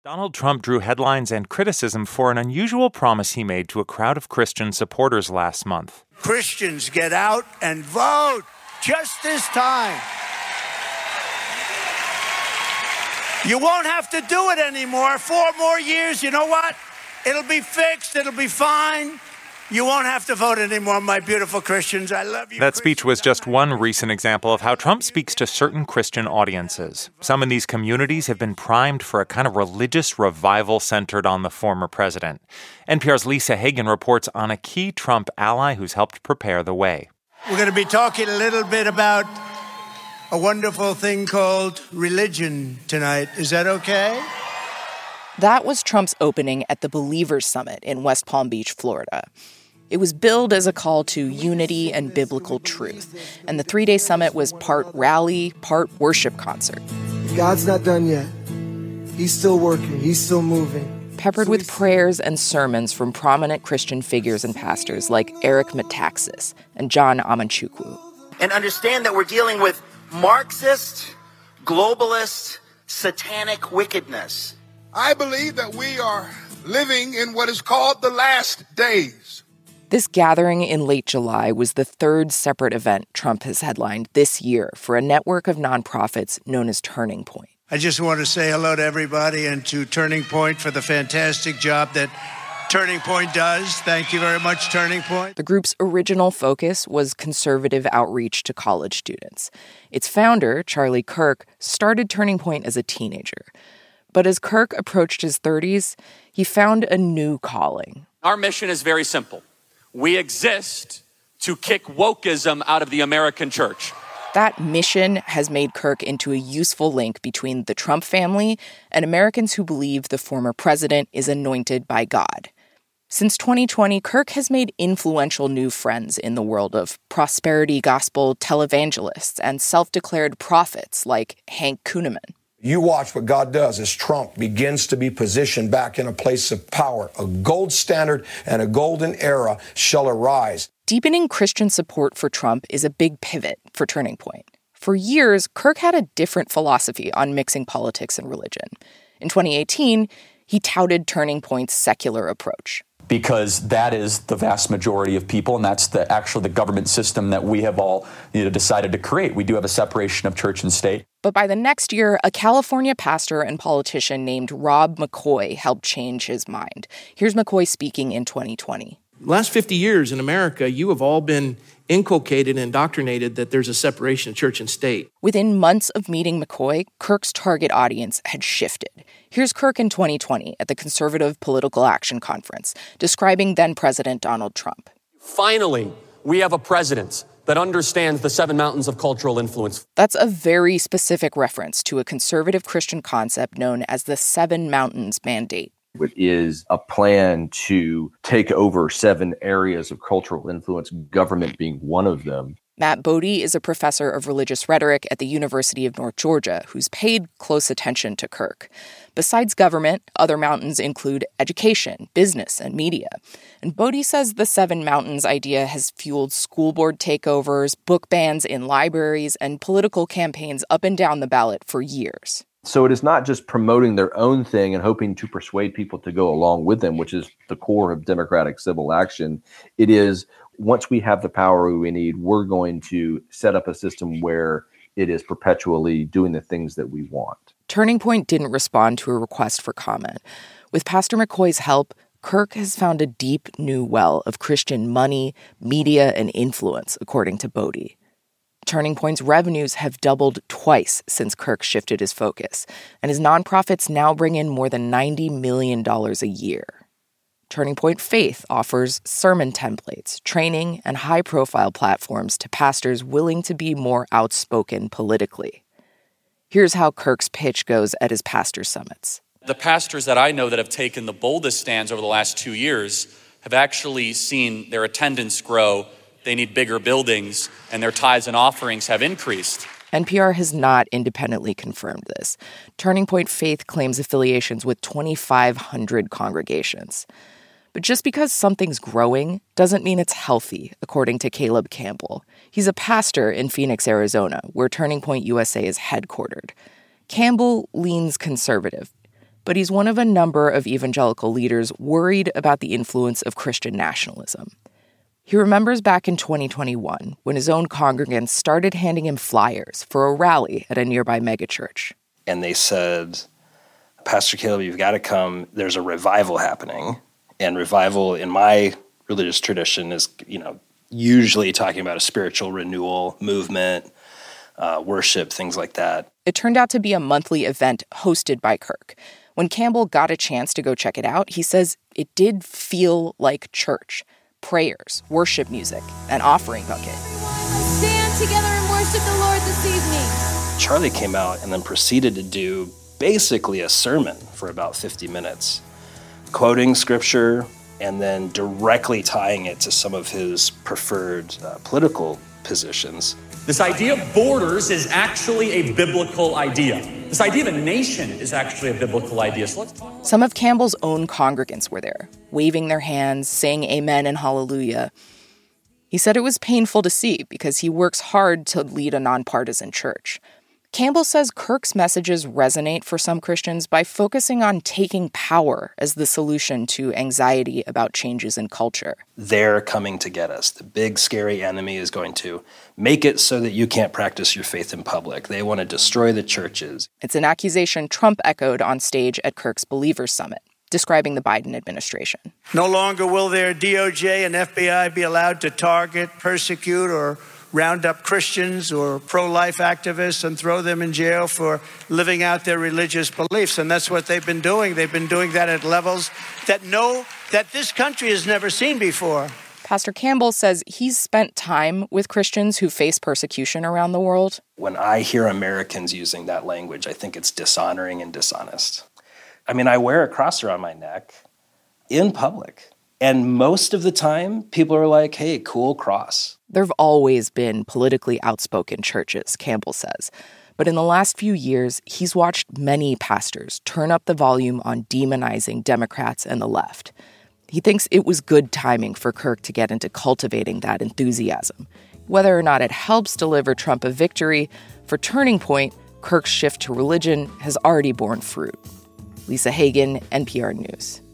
Donald Trump drew headlines and criticism for an unusual promise he made to a crowd of Christian supporters last month. Christians, get out and vote just this time. You won't have to do it anymore. 4 more years, you know what? It'll be fixed. It'll be fine. You won't have to vote anymore, my beautiful Christians. I love you. That speech was just one recent example of how Trump speaks to certain Christian audiences. Some in these communities have been primed for a kind of religious revival centered on the former president. NPR's Lisa Hagen reports on a key Trump ally who's helped prepare the way. We're going to be talking a little bit about a wonderful thing called religion tonight. Is that okay? That was Trump's opening at the Believers Summit in West Palm Beach, Florida. It was billed as a call to unity and biblical truth, and the 3-day summit was part rally, part worship concert. God's not done yet. He's still working. He's still moving. Peppered with prayers and sermons from prominent Christian figures and pastors like Eric Metaxas and John Amanchukwu. And understand that we're dealing with Marxist, globalist, satanic wickedness. I believe that we are living in what is called the last days. This gathering in late July was the third separate event Trump has headlined this year for a network of nonprofits known as Turning Point. I just want to say hello to everybody and to Turning Point for the fantastic job that Turning Point does. Thank you very much, Turning Point. The group's original focus was conservative outreach to college students. Its founder, Charlie Kirk, started Turning Point as a teenager. But as Kirk approached his 30s, he found a new calling. Our mission is very simple. We exist to kick wokeism out of the American church. That mission has made Kirk into a useful link between the Trump family and Americans who believe the former president is anointed by God. Since 2020, Kirk has made influential new friends in the world of prosperity gospel televangelists and self-declared prophets like Hank Kunneman. You watch what God does as Trump begins to be positioned back in a place of power. A gold standard and a golden era shall arise. Deepening Christian support for Trump is a big pivot for Turning Point. For years, Kirk had a different philosophy on mixing politics and religion. In 2018, he touted Turning Point's secular approach. Because that is the vast majority of people, and that's the government system that we have all decided to create. We do have a separation of church and state. But by the next year, a California pastor and politician named Rob McCoy helped change his mind. Here's McCoy speaking in 2020. Last 50 years in America, you have all been inculcated and indoctrinated that there's a separation of church and state. Within months of meeting McCoy, Kirk's target audience had shifted. Here's Kirk in 2020 at the Conservative Political Action Conference, describing then-President Donald Trump. Finally, we have a president that understands the 7 mountains of cultural influence. That's a very specific reference to a conservative Christian concept known as the 7 Mountains Mandate. It is a plan to take over 7 areas of cultural influence, government being one of them. Matt Bodie is a professor of religious rhetoric at the University of North Georgia who's paid close attention to Kirk. Besides government, other mountains include education, business, and media. And Bodie says the 7 mountains idea has fueled school board takeovers, book bans in libraries, and political campaigns up and down the ballot for years. So it is not just promoting their own thing and hoping to persuade people to go along with them, which is the core of democratic civil action. It is, once we have the power we need, we're going to set up a system where it is perpetually doing the things that we want. Turning Point didn't respond to a request for comment. With Pastor McCoy's help, Kirk has found a deep new well of Christian money, media, and influence, according to Bodie. Turning Point's revenues have doubled twice since Kirk shifted his focus, and his nonprofits now bring in more than $90 million a year. Turning Point Faith offers sermon templates, training, and high-profile platforms to pastors willing to be more outspoken politically. Here's how Kirk's pitch goes at his pastor summits. The pastors that I know that have taken the boldest stands over the last 2 years have actually seen their attendance grow. They need bigger buildings, and their tithes and offerings have increased. NPR has not independently confirmed this. Turning Point Faith claims affiliations with 2,500 congregations. But just because something's growing doesn't mean it's healthy, according to Caleb Campbell. He's a pastor in Phoenix, Arizona, where Turning Point USA is headquartered. Campbell leans conservative. but he's one of a number of evangelical leaders worried about the influence of Christian nationalism. He remembers back in 2021 when his own congregants started handing him flyers for a rally at a nearby megachurch. And they said, Pastor Caleb, you've got to come. There's a revival happening. And revival in my religious tradition is, usually talking about a spiritual renewal movement, worship, things like that. It turned out to be a monthly event hosted by Kirk. When Campbell got a chance to go check it out, he says it did feel like church. Prayers, worship music, an offering bucket. Let's stand together and worship the Lord this evening. Charlie came out and then proceeded to do basically a sermon for about 50 minutes, quoting scripture and then directly tying it to some of his preferred political positions. This idea of borders is actually a biblical idea. This idea of a nation is actually a biblical idea. So let's talk. Some of Campbell's own congregants were there, waving their hands, saying amen and hallelujah. He said it was painful to see because he works hard to lead a nonpartisan church. Campbell says Kirk's messages resonate for some Christians by focusing on taking power as the solution to anxiety about changes in culture. They're coming to get us. The big, scary enemy is going to make it so that you can't practice your faith in public. They want to destroy the churches. It's an accusation Trump echoed on stage at Kirk's Believers Summit, describing the Biden administration. No longer will their DOJ and FBI be allowed to target, persecute, or round up Christians or pro-life activists and throw them in jail for living out their religious beliefs. And that's what they've been doing. They've been doing that at levels that this country has never seen before. Pastor Campbell says he's spent time with Christians who face persecution around the world. When I hear Americans using that language, I think it's dishonoring and dishonest. I mean, I wear a cross around my neck in public. And most of the time, people are like, hey, cool cross. There have always been politically outspoken churches, Campbell says. But in the last few years, he's watched many pastors turn up the volume on demonizing Democrats and the left. He thinks it was good timing for Kirk to get into cultivating that enthusiasm. Whether or not it helps deliver Trump a victory, for Turning Point, Kirk's shift to religion has already borne fruit. Lisa Hagen, NPR News.